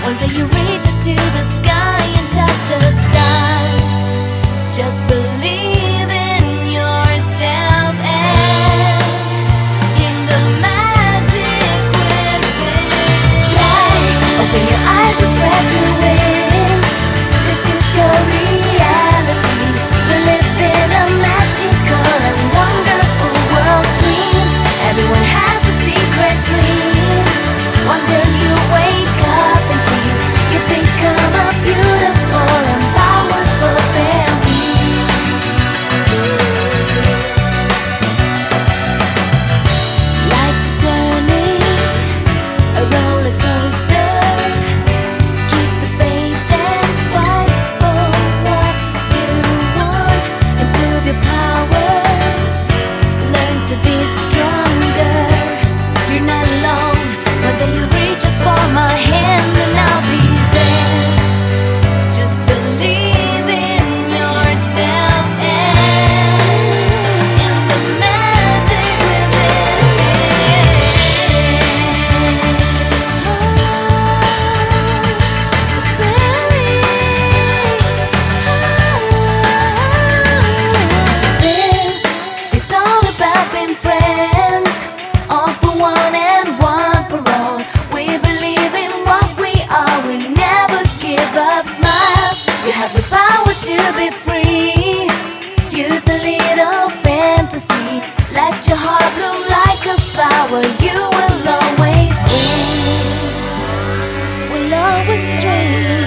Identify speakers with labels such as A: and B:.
A: One day you reach up to the sky and touch the stars. Just believe in yourself and in the magic within. Fly, open your eyes and spread your wings. This is your reality. We live in a magical and wonderful world dream. Everyone has a secret dream. One day you wake up and see you've become a beautiful and powerful family. Life's a journey, a roller coaster. Keep the faith and fight for what you want. Improve your powers, learn to be stronger. You're not alone. One day you reach up for my hand and I'll be there. Just believe in yourself and in the magic within. This is all about being friends, all for one and one for all. We believe in what we are, we never give up. Smile, you have the power to be free. Use a little fantasy, let your heart bloom like a flower. You will always win, will always dream.